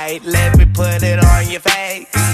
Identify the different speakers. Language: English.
Speaker 1: right, let me put it on your face.